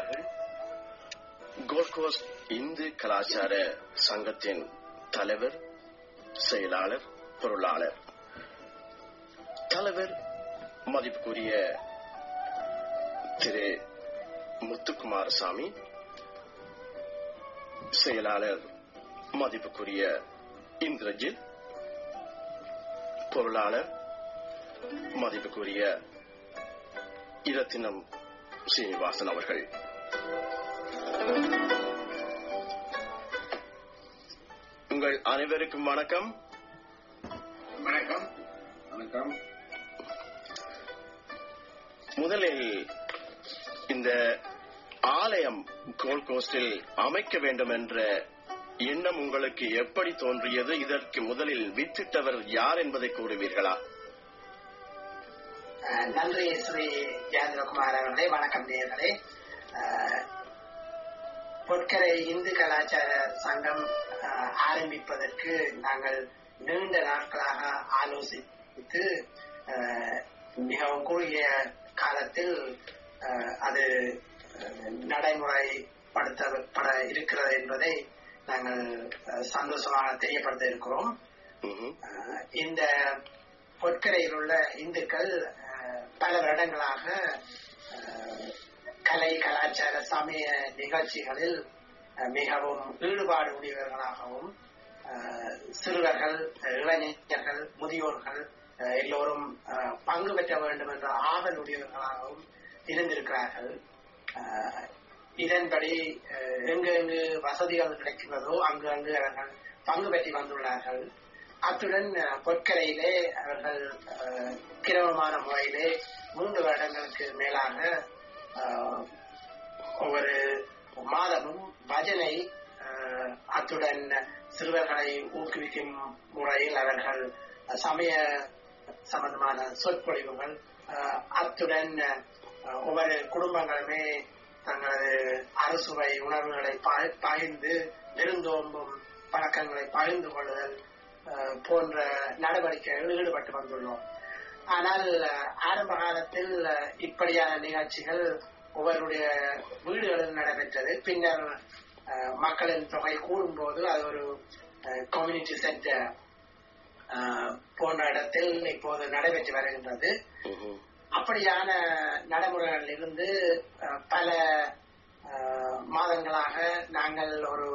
அவர்கள் gold cost Hindu கலாச்சார சங்கத்தின் தலைவர், செயலாளர், பொருளாளர். தலைவர் மதிப்புக்குரிய திரு முத்துக்குமாரசாமி, செயலாளர் மதிப்புக்குரிய இந்திரஜித், பொருளாளர் மதிப்புக்குரிய இரத்தினம் சீனிவாசன் அவர்கள். உங்கள் அனைவருக்கும் வணக்கம். வணக்கம். வணக்கம். முதலில் இந்த ஆலயம் கோல்ட் கோஸ்டில் அமைக்க வேண்டும் என்ற எண்ணம் உங்களுக்கு எப்படி தோன்றியது? இதற்கு முதலில் வித்திட்டவர் யார் என்பதை கூறுவீர்களா? நன்றி ஸ்ரீ ஜெயேந்திரகுமார் அவர்களே. வணக்கம் நேயர்களே. பொற்கரை இந்து கலாச்சார சங்கம் ஆரம்பிப்பதற்கு நாங்கள் நீண்ட நாட்களாக ஆலோசித்து மிகவும் குறுகிய காலத்தில் அது நடைமுறைப்படுத்தப்பட இருக்கிறது என்பதை நாங்கள் சந்தோஷமாக தெரியப்படுத்த இருக்கிறோம். இந்த பொற்கரையில் உள்ள இந்துக்கள் பல வருடங்களாக கலை, கலாச்சார, சமய நிகழ்ச்சிகளில் மிகவும் ஈடுபாடு உடையவர்களாகவும், சிறுவர்கள், இளைஞர்கள், முதியோர்கள் எல்லோரும் பங்கு பெற்ற வேண்டும் என்ற ஆவல் உடையவர்களாகவும் இருந்திருக்கிறார்கள். இதன்படி எங்கு வசதிகள் கிடைக்கிறதோ அங்கு அவர்கள் பங்கு பெற்றி வந்துள்ளார்கள். அத்துடன் பொற்கரையிலே அவர்கள் கிரமமான முறையிலே 3 வருடங்களுக்கு மேலாக ஒவ்வொரு மாதமும் பஜனை, அத்துடன் சிறுவர்களை ஊக்குவிக்கும் முறையில் அவர்கள் சமய சம்பந்தமான சொற்பொழிவுகள், அத்துடன் ஒவ்வொரு குடும்பங்களுமே தங்களது அறுசுவை உணர்வுகளை பகிர்ந்து விருந்தோம்பும் பழக்கங்களை பகிர்ந்து கொள்ளுதல் போன்ற நடவடிக்கைகளில் ஈடுபட்டு வந்துள்ளோம். ஆனால் ஆரம்ப காலத்தில் இப்படியான நிகழ்ச்சிகள் ஒவ்வொருடைய வீடுகளில் நடைபெற்றது. பின்னர் மக்களின் தொகை கூடும்போது அது ஒரு கம்யூனிட்டி சென்டர் போன்ற இடத்தில் இப்போது நடைபெற்று வருகின்றது. அப்படியான நடைமுறைகளில் இருந்து பல மாதங்களாக நாங்கள்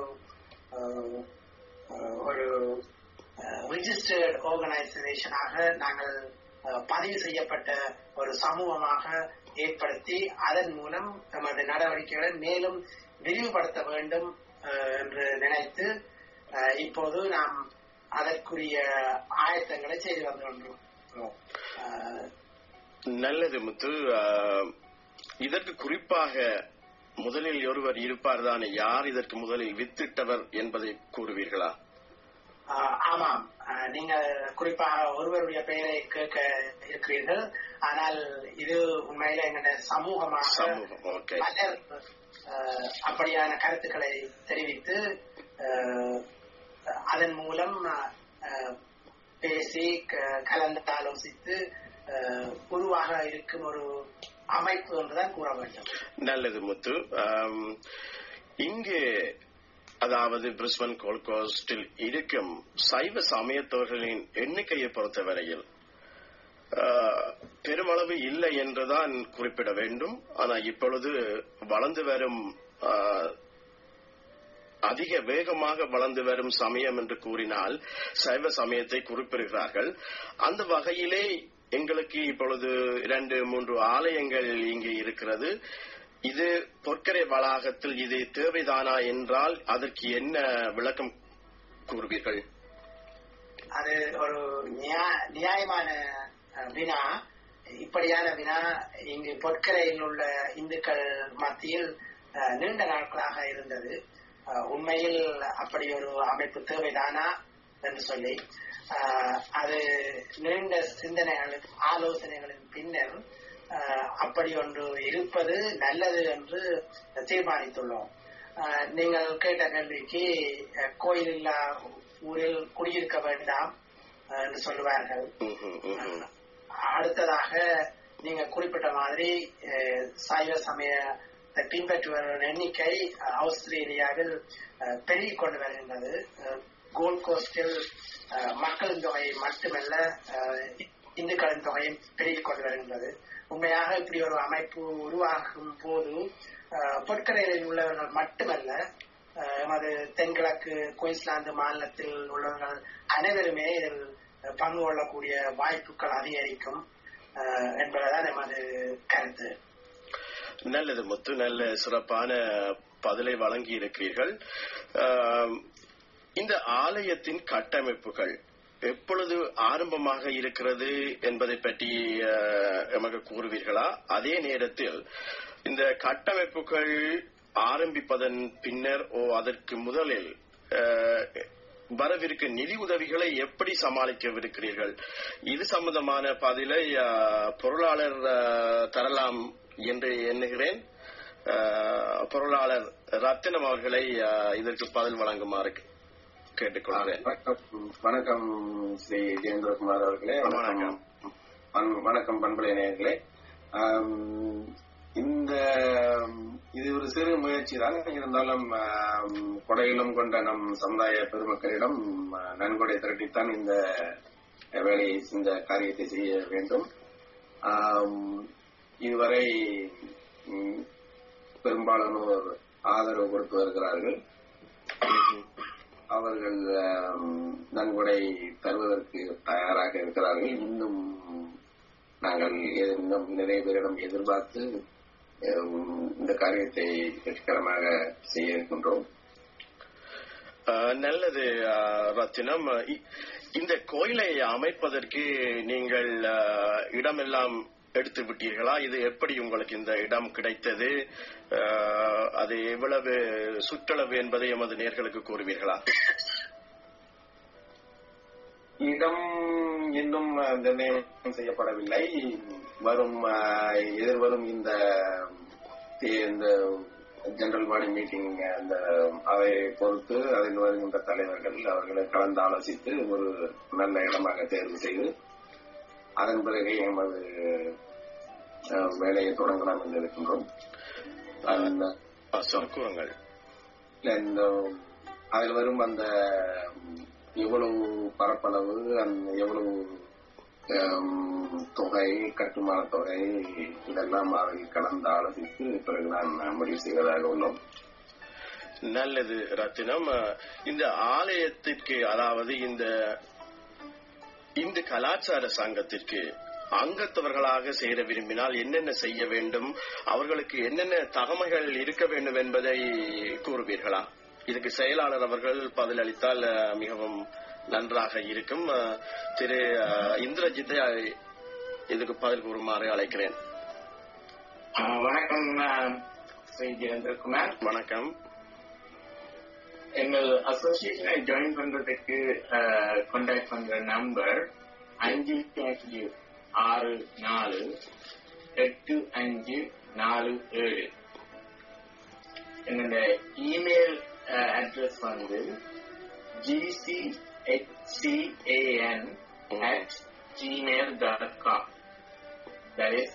ஒரு ரிஜிஸ்டர்ட் ஆர்கனைசேஷனாக நாங்கள் பதிவு செய்யப்பட்ட ஒரு சமூகமாக ஏற்படுத்தி அதன் மூலம் நமது நடவடிக்கைகளை மேலும் விரிவுபடுத்த வேண்டும் என்று நினைத்து இப்போது நாம் அதற்குரிய ஆயத்தங்களை செய்து வந்து கொண்டோம். நல்லது முத்து. இதற்கு குறிப்பாக முதலில் ஒருவர் இருப்பார் தானே, யார் இதற்கு முதலில் வித்திட்டவர் என்பதை கூறுவீர்களா? ஆமாம், நீங்கள் குறிப்பாக ஒருவருடைய பெயரை கேட்க இருக்கிறீர்கள். ஆனால் இது உண்மையில எங்களுடைய சமூகமாக பலர் அப்படியான கருத்துக்களை தெரிவித்து அதன் மூலம் பேசி கலந்து ஆலோசித்து உருவாக இருக்கும் ஒரு அமைப்பு என்றுதான் கூற வேண்டும். நல்லது முத்து. இங்கு அதாவது பிரிஸ்பன் கோல்ட் கோஸ்டில் இருக்கும் சைவ சமயத்தவர்களின் எண்ணிக்கையை பொறுத்தவரையில் பெருமளவு இல்லை என்றுதான் குறிப்பிட வேண்டும். ஆனால் இப்பொழுது வளர்ந்து வரும் அதிக வேகமாக வளர்ந்து வரும் சமயம் என்று கூறினால் சைவ சமயத்தை குறிப்பிடுகிறார்கள். அந்த வகையிலே எங்களுக்கு இப்பொழுது 2-3 ஆலயங்கள் இங்கே இருக்கிறது. இது பொற்கரை வளாகத்தில் இது தேவைதானா என்றால் அதற்கு என்ன விளக்கம் கூறுவீர்கள்? அது ஒரு நியாயமான வினா. இப்படியான வினா இங்கு பொற்கரையில் உள்ள இந்துக்கள் மத்தியில் நீண்ட நாட்களாக இருந்தது. உண்மையில் அப்படி ஒரு அமைப்பு தேவைதானா என்று சொல்லி அது நீண்ட சிந்தனைகள், ஆலோசனைகளின் பின்னர் அப்படி ஒன்று இருப்பது நல்லது என்று தீர்மானித்துள்ளோம். நீங்கள் கேட்ட கேள்விக்கு கோயில் இல்லா ஊரில் குடியிருக்க வேண்டாம் என்று சொல்லுவார்கள். அடுத்ததாக நீங்க குறிப்பிட்ட மாதிரி சைவ சமய பின்பற்றுவர்கள் எண்ணிக்கை ஆஸ்திரேலியாவில் பெருகிக் கொண்டு வருகின்றது. கோல்ட் கோஸ்டில் மக்களின் தொகை மட்டுமல்ல, இந்துக்களின் தொகையும் பெருகிக் கொண்டு வருகின்றது. உண்மையாக இப்படி ஒரு அமைப்பு உருவாகும் போது பொற்கரையில் உள்ளவர்கள் மட்டுமல்ல, எமது தென்கிழக்கு குயின்ஸ்லாந்து மாநிலத்தில் உள்ளவர்கள் அனைவருமே இதில் பங்கு கொள்ளக்கூடிய வாய்ப்புகள் அதிகரிக்கும் என்பதுதான் எமது கருத்து. நல்லது முத்து, நல்ல சிறப்பான பதிலை வழங்கி இருக்கிறீர்கள். இந்த ஆலயத்தின் கட்டமைப்புகள் எப்பொழுது ஆரம்பமாக இருக்கிறது என்பதை பற்றி எமக்கு கூறுவீர்களா? அதே நேரத்தில் இந்த கட்டமைப்புகள் ஆரம்பிப்பதன் பின்னர் அதற்கு முதலில் வரவிருக்க நிதி உதவிகளை எப்படி சமாளிக்கவிருக்கிறீர்கள்? இது சம்பந்தமான பதிலை பொருளாளர் தரலாம் என்று எண்ணுகிறேன். பொருளாளர் ரத்தினம் அவர்களை இதற்கு பதில் வழங்குமாறு கேட்டுக்கொள்கிறேன். வணக்கம் ஸ்ரீ ஜெயேந்திரகுமார் அவர்களே. வணக்கம் பண்பலை நேயர்களே. இது ஒரு சிறு முயற்சி தான். இருந்தாலும் கொடையிலும் கொண்ட நம் சமுதாய பெருமக்களிடம் நன்கொடை திரட்டித்தான் இந்த வேலையை, இந்த காரியத்தை செய்ய வேண்டும். இதுவரை பெரும்பாலானோர் ஆதரவு கொடுத்து வருகிறார்கள். அவர்கள் நன்கொடை தருவதற்கு தயாராக இருக்கிறார்கள். இன்னும் நாங்கள் இன்னும் நிறைய பேரிடம் எதிர்பார்த்து இந்த காரியத்தை வெற்றிகரமாக செய்ய இருக்கின்றோம். நல்லது ரத்தினம். இந்த கோயிலை அமைப்பதற்கு நீங்கள் இடமெல்லாம் எடுத்து விட்டீர்களா? இது எப்படி உங்களுக்கு இந்த இடம் கிடைத்தது? அது எவ்வளவு சுற்றளவு என்பதை எமது நேயர்களுக்கு கூறுவீர்களா? இடம் இன்னும் நிர்ணயம் செய்யப்படவில்லை. எதிர்வரும் இந்த ஜெனரல் பாடி மீட்டிங் அந்த அதை பொறுத்து அதில் வருகின்ற தலைவர்கள் அவர்களை கலந்து ஆலோசித்து ஒரு நல்ல இடமாக தேர்வு செய்து அதன் பிறகு எமது வேலையை தொடங்கலாம் என்று இருக்கின்றோம். அதில் வரும் அந்த எவ்வளவு பரப்பளவு, எவ்வளவு தொகை, கட்டுமான தொகை, இதெல்லாம் அதில் கலந்து ஆலோசித்து பிறகு நான் முடிவு செய்வதாக உள்ளோம். நல்லது ரத்தினம். இந்த ஆலயத்திற்கு, அதாவது இந்த இந்து கலாச்சார சங்கத்திற்கு அங்கத்தவர்களாக சேர விரும்பினால் என்னென்ன செய்ய வேண்டும், அவர்களுக்கு என்னென்ன தகமைகள் இருக்க வேண்டும் என்பதை கூறுவீர்களா? இதுக்கு செயலாளர் அவர்கள் பதிலளித்தால் மிகவும் நன்றாக இருக்கும். திரு இந்திரஜித்தை இதுக்கு பதில் கூறுமாறு அழைக்கிறேன். வணக்கம் ஸ்ரீ ஜெயேந்திரகுமார். வணக்கம். எங்கள் அசோசியேஷனை ஜாயின் பண்றதுக்கு கான்டாக்ட் பண்ற நம்பர் 55648547. என்னோட இமெயில் அட்ரஸ் வந்து gchcan@gmail.com. That is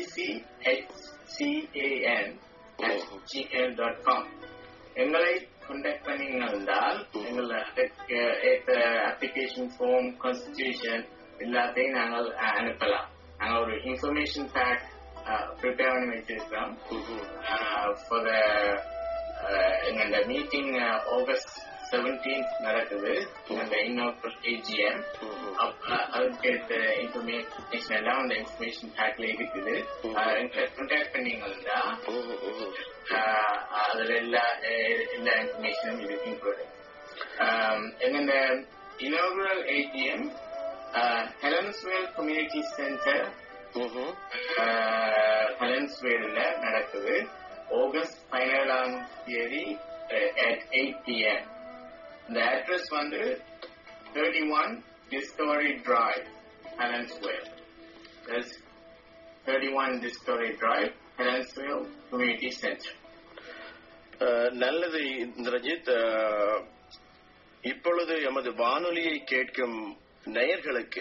gchcan@gmail.com. எங்களை கான்டாக்ட் பண்ணீங்கன்னால் எங்களுக்கு அப்ளிகேஷன் ஃபார்ம், கான்ஸ்டிடியூஷன் எல்லாத்தையும் நாங்கள் அனுப்பலாம். நாங்கள் ஒரு இன்ஃபர்மேஷன் பேக் ப்ரிப்பேர் பண்ணி வச்சிருக்கிறோம். எங்களோட மீட்டிங் ஆகஸ்ட் 17th நடக்குது. அந்த இன்னோபல் AGM. அதுக்கு இன்ஃபர்மேஷன் எல்லாம் அந்த இன்ஃபர்மேஷன் பேக்ல இருக்குது. எங்களை கான்டாக்ட் பண்ணீங்கன்னா அதுல எல்லா இன்ஃபர்மேஷனும் இருக்கு. எங்களோட inaugural AGM Helensvale community centre ஹெலன்ஸ்வேல்ல நடக்குது. ஆகஸ்ட் 17ஆம் தேதி at 8 PM. The address வந்து 31 Discovery Drive, Helensville. That's 31 Discovery Drive, Helensville Community Center. நல்லது இந்திரஜித். இப்பொழுது எமது வானொலியை கேட்கும் நேயர்களுக்கு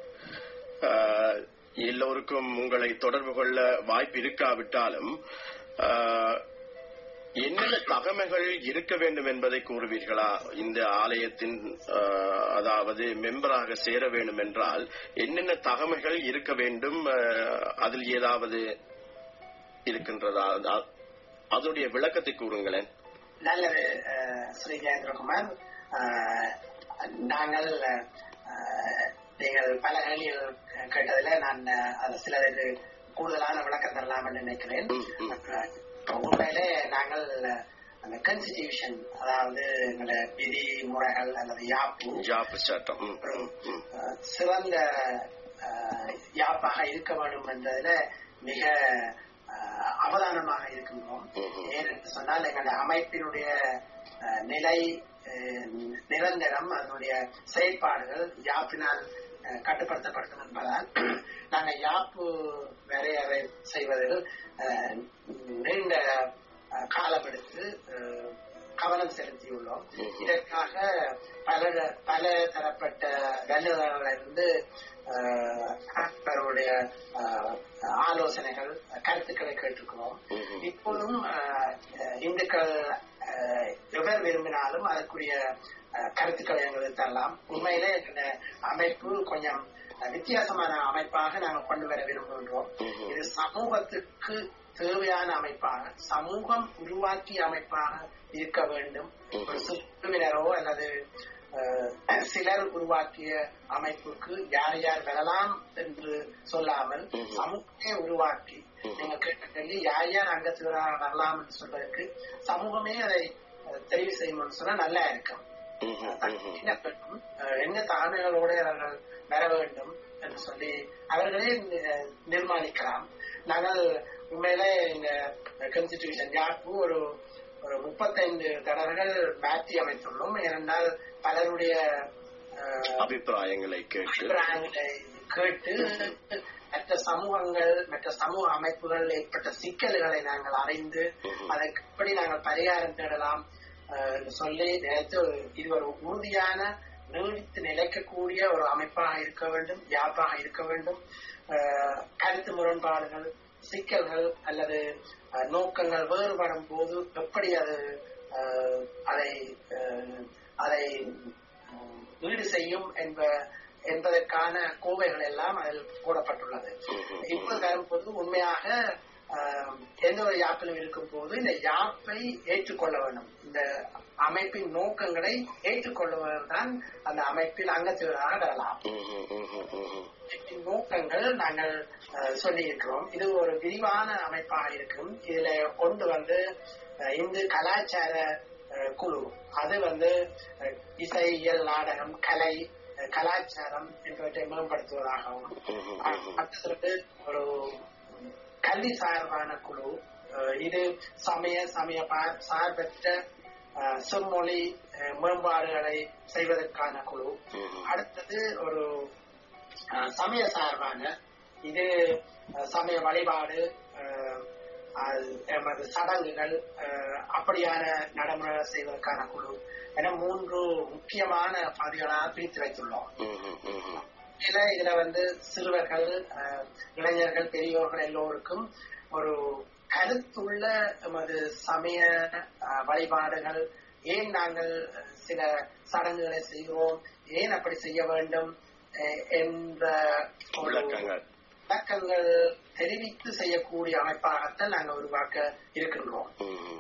எல்லோருக்கும் உங்களை தொடர்பு கொள்ள வாய்ப்பு இருக்காவிட்டாலும் என்னென்ன தகமைகள் இருக்க வேண்டும் என்பதை கூறுவீர்களா? இந்த ஆலயத்தின் அதாவது மெம்பராக சேர வேண்டும் என்றால் என்னென்ன தகமைகள் இருக்க வேண்டும்? அதில் ஏதாவது இருக்கின்றதா? அதனுடைய விளக்கத்தை கூறுங்களேன். நல்லது ஸ்ரீ ஜெயேந்திரகுமார். நாங்கள் நீங்கள் பல கேள்விகள் கேட்டதில் நான் சிலருக்கு கூடுதலான விளக்கம் தரலாம் என்று நினைக்கிறேன். உண்மையிலே நாங்கள் அந்த கான்ஸ்டிடியூஷன், அதாவது எங்களோட விதிமுறைகள் அல்லது யாப்பு சட்டம் சிறந்த யாப்பாக இருக்க வேண்டும் என்பதில் மிக அவதானமாக இருக்கின்றோம். ஏனென்று சொன்னால் எங்களுடைய அமைப்பினுடைய நிலை நிரந்தரம், அதனுடைய செயற்பாடுகள் யாப்பினால் கட்டுப்படுத்தப்படும் என்பதால் நாங்கள் யாப்பு வரையறை செய்வதில் நீண்ட காலம் எடுத்து கவனம் செலுத்தியுள்ளோம். இதற்காக பல தரப்பட்ட வல்லுநர்களிலிருந்து அவருடைய ஆலோசனைகள், கருத்துக்களை கேட்டிருக்கிறோம். இப்போதும் இந்துக்கள் எவர் விரும்பினாலும் அதற்குரிய கருத்துக்களை எங்களுக்கு தரலாம். உண்மையிலே இந்த அமைப்பு கொஞ்சம் வித்தியாசமான அமைப்பாக நாங்கள் கொண்டு வர விரும்புகின்றோம். இது சமூகத்துக்கு தேவையான அமைப்பாக, சமூகம் உருவாக்கிய அமைப்பாக இருக்க வேண்டும். ஒரு சிறுவினரோ அல்லது சிலர் உருவாக்கிய அமைப்புக்கு யார் யார் வரலாம் என்று சொல்லாமல் சமூகமே உருவாக்கி, நீங்க கேட்ட யார் யார் அங்கத்தினராக வரலாம் என்று சொல்வதற்கு சமூகமே அதை தெரிவு செய்யணும்னு சொன்னா நல்லா இருக்கும். என்ன தாழ்மைகளோட அவர்கள் வர வேண்டும் என்று சொல்லி அவர்களே நிர்மாணிக்கலாம். நாங்கள் உண்மையிலே இந்த கான்ஸ்டிடியூஷன் யாப்பு ஒரு 35 தடவைகள் மாற்றி அமைத்துள்ளோம். ஏனென்றால் பலருடைய அபிப்பிராயங்களை கேட்டு மற்ற சமூகங்கள், மற்ற சமூக அமைப்புகள் ஏற்பட்ட சிக்கல்களை நாங்கள் அறிந்து அதற்கு எப்படி நாங்கள் பரிகாரம் தேடலாம் சொல்லி நினைத்து இது ஒரு உறுதியான நீடித்து நிலைக்கக்கூடிய ஒரு அமைப்பாக இருக்க வேண்டும், யாப்பாக இருக்க வேண்டும். கருத்து முரண்பாடுகள், சிக்கல்கள் அல்லது நோக்கங்கள் வேறுபடும் போது எப்படி அதை ஈடு செய்யும் என்பதற்கான கோவைகள் எல்லாம் அதில் போடப்பட்டுள்ளது. இப்போது வரும்போது உண்மையாக எந்த ஒரு யாப்பிலும் இருக்கும் போது இந்த யாப்பை ஏற்றுக்கொள்ள வேண்டும். இந்த அமைப்பின் நோக்கங்களை ஏற்றுக்கொள்வதுதான் அந்த அமைப்பில் அங்கத்தினராக வரலாம். நோக்கங்கள் நாங்கள் சொல்லி இருக்கிறோம். இது ஒரு விரிவான அமைப்பாக இருக்கும். இதுல ஒன்று இந்து கலாச்சார குழு, அது இசை, இயல், நாடகம், கலை, கலாச்சாரம் என்பவற்றை மேம்படுத்துவதாகவும், அடுத்தது ஒரு கல்வி சார்பான குழு, இது சமய சார்பற்ற செம்மொழி மேம்பாடுகளை செய்வதற்கான குழு. அடுத்தது ஒரு சமய சார்பான, இது சமய வழிபாடு, சடங்குகள், அப்படியான நடைமுறை செய்வதற்கான குழு என 3 முக்கியமான பகுதிகளாக பிரித்து வைத்துள்ளோம். இதுல சிறுவர்கள், இளைஞர்கள், பெரியோர்கள் எல்லோருக்கும் ஒரு கருத்துள்ள எமது சமய வழிபாடுகள், ஏன் நாங்கள் சில சடங்குகளை செய்கிறோம், ஏன் அப்படி செய்ய வேண்டும் என்ற விளக்கங்கள் தெரிவித்து செய்யக்கூடிய அமைப்பாகத்தான் நாங்கள் உருவாக்க இருக்கின்றோம்.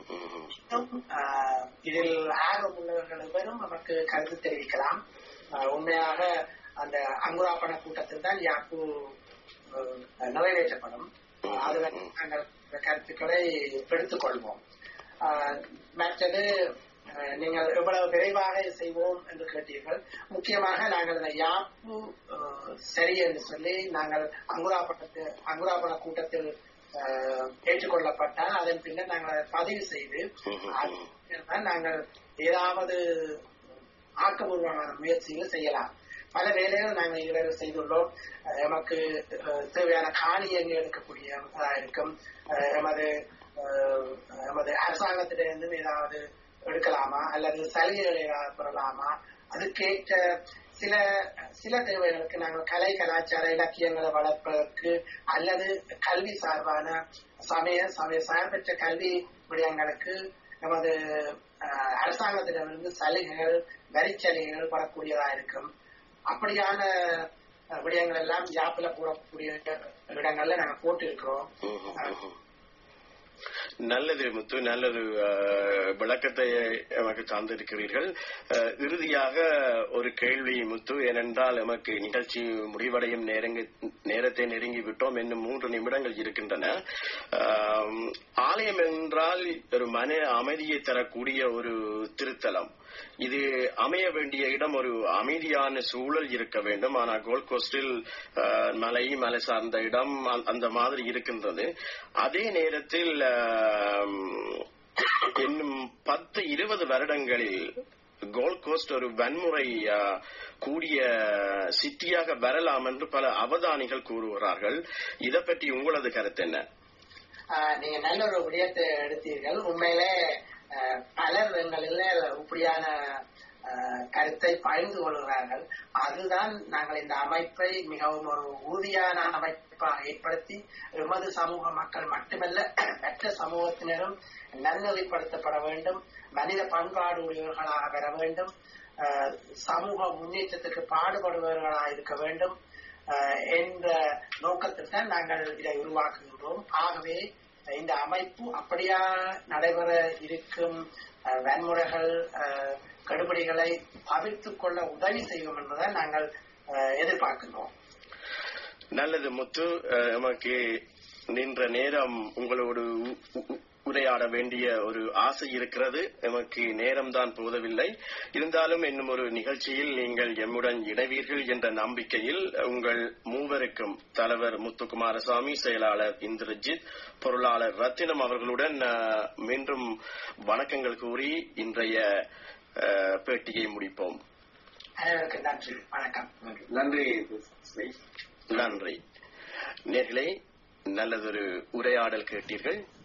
இதில் ஆர்வம் உள்ளவர்களும் நமக்கு கருத்து தெரிவிக்கலாம். உண்மையாக அந்த அங்குராப்பண கூட்டத்தில் தான் யாப்பு நிறைவேற்றப்படும். அது நாங்கள் கருத்துக்களை எடுத்துக் கொள்வோம். மற்றது நீங்கள் எவ்வளவு விரைவாக செய்வோம் என்று கேட்டீர்கள். முக்கியமாக நாங்கள் இந்த யாப்பு சரி என்று சொல்லி நாங்கள் அங்குராப்பண கூட்டத்தில் ஏற்றுக்கொள்ளப்பட்டால் அதன் பின்னர் நாங்கள் அதை பதிவு செய்து நாங்கள் ஏதாவது ஆக்கபூர்வமான முயற்சிகள் செய்யலாம். பல வேலைகள் நாங்கள் இதுவரை செய்துள்ளோம். நமக்கு தேவையான காணி எங்கு எடுக்கக்கூடியதாக இருக்கும். எமது அரசாங்கத்திலிருந்து ஏதாவது எடுக்கலாமா அல்லது சலுகைகளை ஏதாவது பெறலாமா, அதுக்கேற்ற சில தேவைகளுக்கு நாங்கள் கலை கலாச்சார இலக்கியங்களை வளர்ப்பதற்கு அல்லது கல்வி சார்பான சமய சார்பற்ற கல்வி விடயங்களுக்கு நமது அரசாங்கத்திடமிருந்து சலுகைகள் வரிச்சலுகைகள் வரக்கூடியதா இருக்கும். அப்படியான விடயங்கள் எல்லாம் ஜாப்ல போடக்கூடிய இடங்கள்ல நாங்க போட்டு இருக்கிறோம். நல்லது முத்து, நல்லது விளக்கத்தை எமக்கு சார்ந்திருக்கிறீர்கள். இறுதியாக ஒரு கேள்வி முத்து, ஏனென்றால் எமக்கு நிகழ்ச்சி முடிவடையும் நேரத்தை நெருங்கி விட்டோம். இன்னும் 3 நிமிடங்கள் இருக்கின்றன. ஆலயம் என்றால் ஒரு மன அமைதியை தரக்கூடிய ஒரு திருத்தலம். இது அமைய வேண்டிய இடம் ஒரு அமைதியான சூழல் இருக்க வேண்டும். ஆனால் கோல்ட் கோஸ்டில் மலை சார்ந்த இடம் அந்த மாதிரி இருக்கின்றது. அதே நேரத்தில் இன்னும் 10-20 வருடங்களில் கோல்ட் கோஸ்ட் ஒரு வன்முறை கூடிய சிட்டியாக வரலாம் என்று பல அவதானிகள் கூறுகிறார்கள். இதை பற்றி உங்களது கருத்து என்ன? நீங்க நல்ல ஒரு விடயத்தை எடுத்தீர்கள். உண்மையிலே பலர் எங்களில் இப்படியான கருத்தை பகிர்ந்து கொள்கிறார்கள். அதுதான் நாங்கள் இந்த அமைப்பை மிகவும் ஒரு உறுதியான அமைப்பாக ஏற்படுத்தி எமது சமூக மக்கள் மட்டுமல்ல மற்ற சமூகத்தினரும் நன்னெறிப்படுத்தப்பட வேண்டும், மனித பண்பாடு உடையவர்களாக பெற வேண்டும், சமூக முன்னேற்றத்துக்கு பாடுபடுபவர்களாக இருக்க வேண்டும் என்ற நோக்கத்தில் தான் நாங்கள் இதை உருவாக்குகின்றோம். ஆகவே இந்த அமைப்பு அப்படியா நடைபெற இருக்கும் வன்முறைகள் கடுபிடிகளை தவிர்த்துக் கொள்ள உதவி செய்யும் என்பதை நாங்கள் எதிர்பார்க்கின்றோம். நல்லது முத்து, நமக்கு நின்ற நேரம் உங்களோடு உரையாட வேண்டிய ஒரு ஆசை இருக்கிறது. நமக்கு நேரம்தான் போதவில்லை. இருந்தாலும் இன்னும் ஒரு நிகழ்ச்சியில் நீங்கள் எம்முடன் இணைவீர்கள் என்ற நம்பிக்கையில் உங்கள் மூவருக்கும் தலைவர் முத்துக்குமாரசாமி, செயலாளர் இந்திரஜித், பொருளாளர் ரத்தினம் அவர்களுடன் மீண்டும் வணக்கங்கள் கூறி இன்றைய பேட்டியை முடிப்போம். நன்றி, வணக்கம். நன்றி. நேயர்களே, நல்லதொரு உரையாடல் கேட்டீர்கள்.